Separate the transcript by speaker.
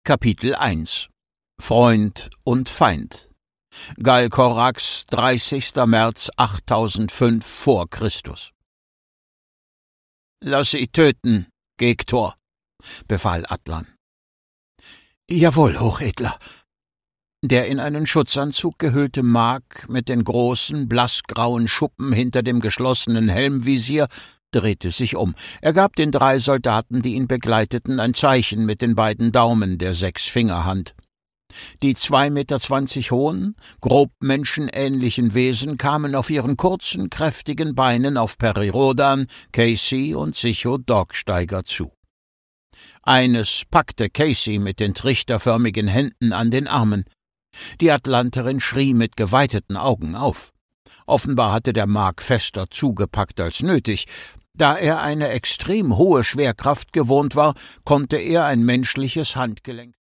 Speaker 1: Kapitel 1 Freund und Feind. Gal Korax, 30. März 8005 vor Christus. »Lass sie töten, Gektor«, befahl Atlan. »Jawohl, Hochedler.« Der in einen Schutzanzug gehüllte Mag mit den großen, blassgrauen Schuppen hinter dem geschlossenen Helmvisier drehte sich um. Er gab den 3 Soldaten, die ihn begleiteten, ein Zeichen mit den beiden Daumen der 6-Fingerhand. Die 2,20 Meter hohen, grob menschenähnlichen Wesen kamen auf ihren kurzen, kräftigen Beinen auf Peri Rhodan, Casey und Sicho Dorksteiger zu. Eines packte Casey mit den trichterförmigen Händen an den Armen. Die Atlanterin schrie mit geweiteten Augen auf. Offenbar hatte der Mag fester zugepackt als nötig. Da er eine extrem hohe Schwerkraft gewohnt war, konnte er ein menschliches Handgelenk